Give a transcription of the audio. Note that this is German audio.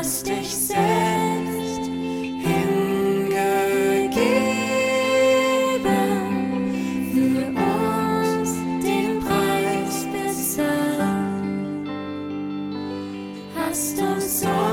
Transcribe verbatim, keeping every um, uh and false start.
hast dich selbst hingegeben, für uns den Preis bezahlt, hast uns so